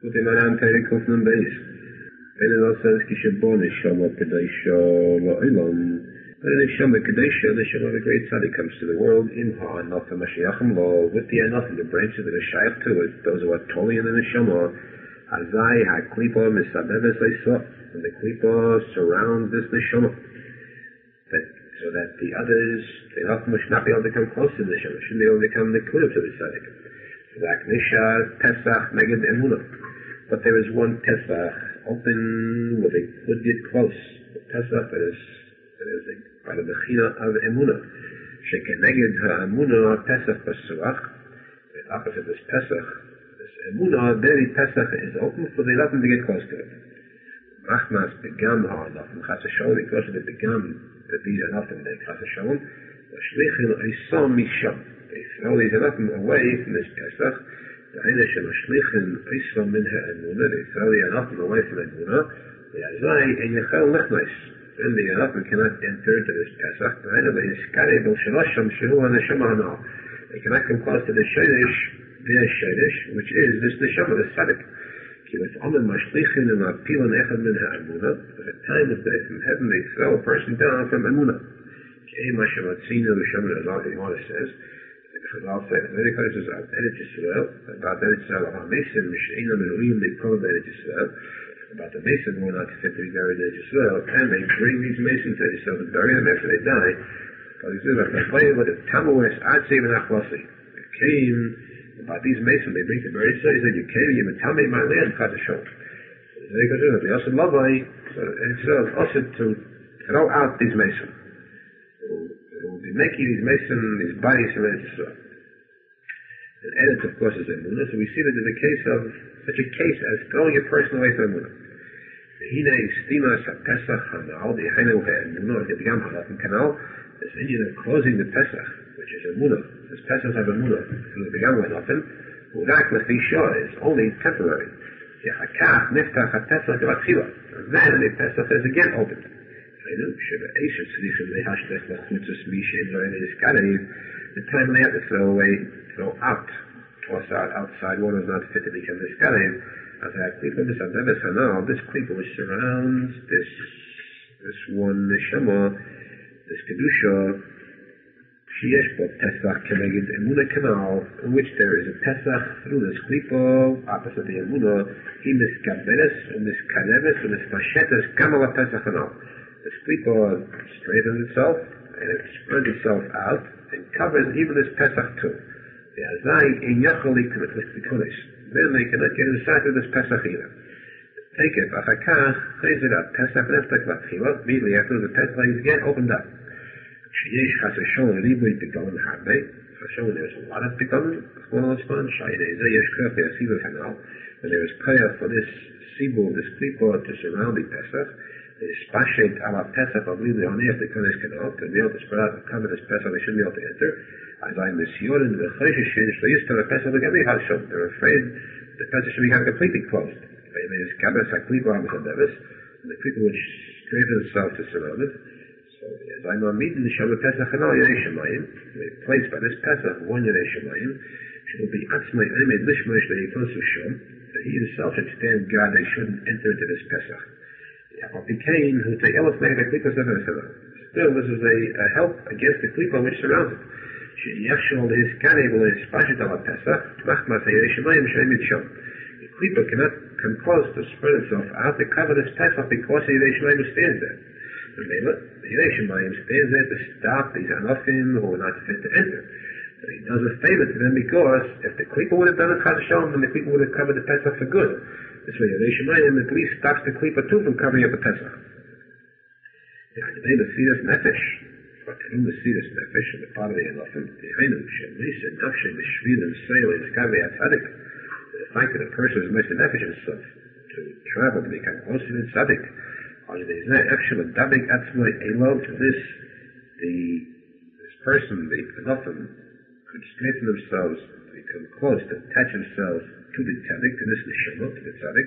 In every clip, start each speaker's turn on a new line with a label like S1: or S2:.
S1: Gut, in meinem Teil kommt nun Beis. Wenn er das says, Kishabon, Neshama, Kedesha, La'ilam, when Neshama, Kedesha, Neshama, the great tzaddik, comes to the world, in Ha'anaf, and Mashiachim Lo, with the Anaf, the branches that are shaykh to it, those who are totally in the Neshama, Hazai, HaKlipa, Misabeves, Leisot, and the Klipa surrounds this Neshama. So that the others, they not be able to come close to the Neshama, shouldn't be able to come the Klip to the tzaddik. Zak Nishar, Pesach, Megid, Emunah. But there is one Pesach open where they could get close. The Pesach that is by the Bechina of Emunah. Shekeneged ha'emunah Pesach b'suach. The opposite of this Pesach, this Emunah, very Pesach is open for the nothing to get close to it. Machmas begam ha'anaf, and Chas HaSholem, because of the begam, that these are nothing, they Chas HaSholem, V'shlichin Eisam Misham. They throw these nothing away from this Pesach. The Eina Shel Shlichin Eisam Min ha'emunah, they throw the nothing away from Emunah. The Azai and Yechel Lechneis. Then the nothing cannot enter into this Pesach. The Eina Ve'yiskare B'el Shalosham Shehu HaNeshama Hanal. They cannot come close to the Shedesh, their Shedesh, which is this Neshama, the tzaddik. At the time of day from heaven, they throw a person down from Emunah. The Gemara says, about Eretz Yisrael, about Eretz Yisrael, about the Mason who are not fit to be buried in Eretz Yisrael, and they bring these Masons to Eretz Yisrael and bury them after they die. It came about these Masons, they bring to bury Yisrael, he said, you came, you tell me my land, Chas HaSholem. They go to it. They also love Israel also to throw out these Masons. Who will be making these Masons, these bodies from Israel. And Eretz, of course, is Emunah, so we see that in the case of such a case as throwing a person away from Emunah. Hine Stimas HaPesach HaNal, the Hainu HaEmunah, the Begam HaLatan Kanal, this Indian of closing the Pesach, which is Emunah, this Pesach of Emunah, through the Begam HaLatan, Urak Lefisha is only temporary. Yachakach Niftach HaPesach HaTchila, and then the Pesach is again opened. The time they have to throw out, toss out outside, water is not fit to become this Kalim. As I Klipa, this Klipa which surrounds this one Neshama, this Kedusha, Sheyesh Bo Pesach Keneged Emunah Kanal, in which there is a Pesach through this Klipa, opposite the Emunah, he miskaberes, miskareves, mismashetes, Kamala Pesach Kanal. This Klipa straightens itself, and it spreads itself out, and covers even this Pesach too. The Azai in Yachali Kunis. Then they cannot get inside of this Pesach either. Take it, Achakach, raise it up, Pesach Neftak Vatchila, immediately after the Pesach is again opened up. Sheyesh Chas HaSholem Ribuy Begomen Harbe. HaSholem, there's a lot of Begomen, Chol Osman, Shayinezah, Yesh Krach, Yasiva Kanal, and there is prayer for this Sibu, this Klipa to surround the Pesach. The Spashet ala Pesach, I believe they only have to come this canal, to be able to spread out and cover this Pesach, they shouldn't be able to enter. As I'm the Siorin, the Cheshishin, they used to have a Pesach, they're afraid the Pesach should become completely closed. They just gather Saklipa, and the people which straighten themselves to surround it. So, as I'm on meeting the Shabbat Pesach and all Yerei Shemayim, they place by this Pesach, one Yerei Shemayim, she will be Atzmai Emed Lishmash, that he himself should stand guard, they shouldn't enter into this Pesach. Still, this is a help against the klipa which surrounds it. The klipa cannot come close to spread itself out to cover this Pesach because the Yerei Shemayim stands there. The Yerei Shemayim stands there to stop these anofim who are not fit to enter. But he does a favor to them because if the klipa would have done it Chas HaSholem, then the klipa would have covered the Pesach for good. This way, Yerei Shemayim at least stops the Klipa too from covering up the Pesach. The Mesiras Nefesh, but in the Mesiras Nefesh, and the part of the Anofim, the Hainu, Shemisa, Nafshe, the Shvilim, Seil, and Skavei Atzadik, the fact that a person is Mesiras Nefesh himself to travel, to become closer to the Tzadik, on the Zeh, Efshel, and Dabik Atzmai, Elo, to this person, the Anofim, could straighten themselves, to become close, to attach themselves to the tzaddik, to this neshama, to the tzaddik.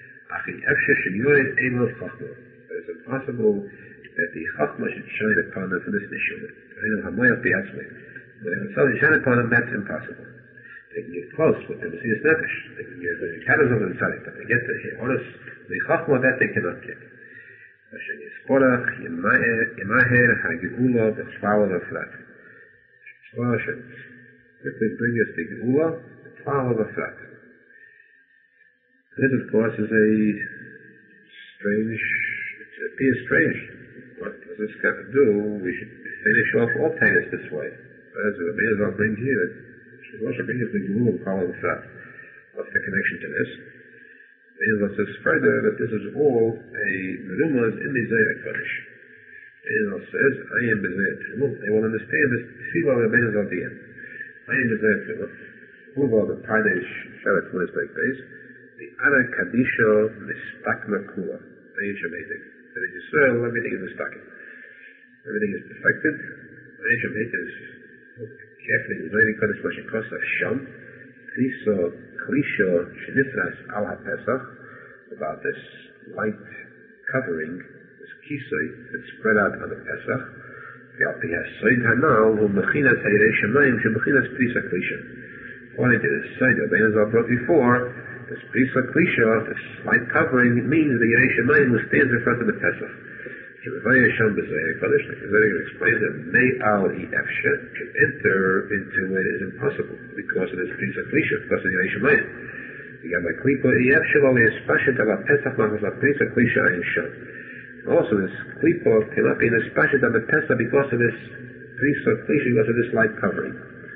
S1: It is impossible that the chachma should shine upon them for this neshama. When it shine upon them, that's impossible. The they can get close with the Messias Nefesh. They can get the Kadosh of the Tzaddik, but they get to here. Honest, the Chachma that they cannot get. Hashem Yisporach, Yemaher, HaGeula, the flower of flat. Hashem quickly bring us the Geula, the flower of flat. This, of course, is a strange, it appears strange. What does this got to do? We should finish off all tennis this way. As the Me'ezah brings here, should also bring us the Geula, the flower of flat. What's the connection to this? Me'ezah says further that this is all a merumaz in the Zayah Kodesh. Me'ezah says, I am B'Zayah Tefillah. They will understand this Tefillah of Me'ezah at the end. I am B'Zayah Tefillah. Uva the Pardesh Sharat Funes like base. The Ara Kadisha Mistakna Kula. Ayin Shemaitik. That in Yisrael, everything is mistaken. Everything is perfected. Ayin Shemaitik is carefully in Zayah Kodesh Mashikos of Sham. Klisha Shenifras al HaPesach, about this light covering, this kisei that's spread out on the Pesach. According to the Seder Benazal brought before, this Prisa Klisha, this light covering, means the Yerei Shemayim who stands in front of the Pesach. Like the Zayah explains that Me'al Efshe can enter into it is impossible because of this Prisa Klisha, because of the Yerei Shemayim. You got my Klipa Efshe lo Yespashet ala Pesach machas la Prisa Klisha ayin sham. Also, this Klipa cannot be Yespashet ala Pesach because of this Prisa Klisha, because of this light covering.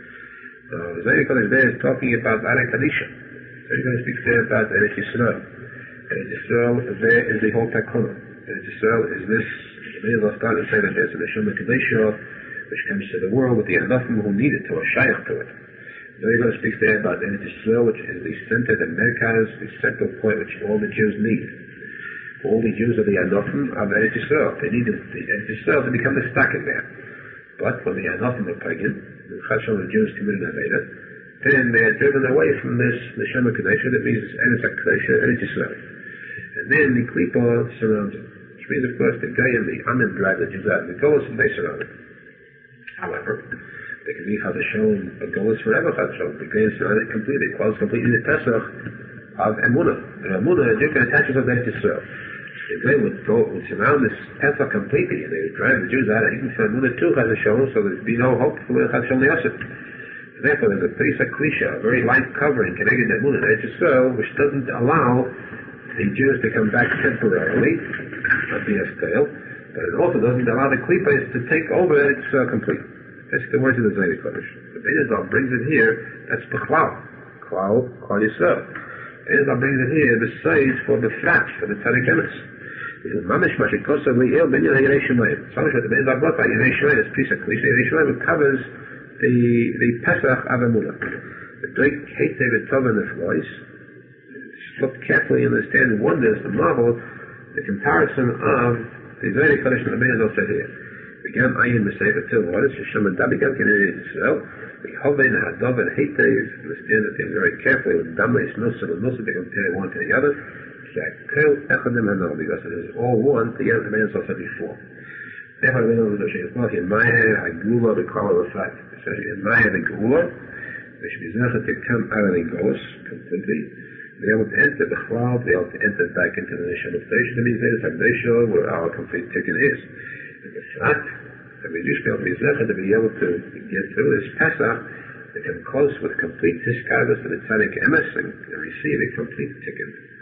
S1: Now, the Zayah Kodesh there is talking about Ara Kadisha. The Zayah Kodesh speaks there about Eretz Yisrael. Eretz Yisrael there is the whole Takona. Eretz Yisrael is this, Me'ezah started to say that there's a Neshama Kadesha which comes to the world with the Anafim who need it, to a Shaykh to it. Zayah Kodesh speaks there about Eretz Yisrael, which is the center, the Merkaz, the central point which all the Jews need. All the Jews are the Anafim of Eretz Yisrael. They need the Eretz Yisrael to become the stock in there. But when the Anafim are pagan, the Jews committed Aveda, then they are driven away from this Neshama Kadesha, that means Eretz HaKadesha, Eretz Yisrael. And then the Klipa surrounds it. Which means, of course, the Goy and the Amen drive the Jews out, and the Golos and they surround it. However, they can be Chadashon, a Golos forever Chadashon. The Goy surround it completely, close completely the Pesach of Emunah. And Emunah, you can attach yourself to Eretz Yisrael. The Goy would surround this Pesach completely, and they would drive the Jews out, and even for Emunah too Chadashon, so there'd be no hope for Chadashon Yosef. Therefore, there's a Prisa Klisha, a very light covering connected to Emunah, Eretz Yisrael, which doesn't allow the Jews to come back temporarily, not be a stale, but it also doesn't allow the Klippas to take over Eretz Yisrael completely. That's the words of the Zayah Kodesh. The Benazal brings it here, that's Bechlau, Klal Yisrael. Benazal brings it here, the sage for the fat, for the Tzaddik Emes. This is Mamish Mashikosav Li'il Binyan HaYerei Shemayim. So much what the Benazal brought by Yerei Shemayim, this piece of Klisha, Yerei Shemayim covers the Pesach of Emunah. The great Hate David Tov in this voice, look carefully, understand, and wonders, the marvel, the comparison of the Zayah Kodesh and the Benazal said here. Began Ayin B'Sefer two words, Hashem and Dabigam Kenei Yisrael, the Hovein, Hadov, and Heitev, understand that they're very carefully with Dameis, Nusser, and Nusser, they compare one to the other, because it is all one together, the Benazal said before. Therefore, the Benazal says, well, in Maya, Hagula, the Kala, the fact, it says, in Maya, the Gula, they should be zeichet to come out of the Golos completely, be able to enter the cloud, be able to enter back into the Neshama station, that means there's Hagdesha, where our complete ticket is. And the fact that we just be able to be zeichet to be able to get through this Pesach, to come close with complete Tiskavas to the Tzaddik Emes and receive a complete ticket.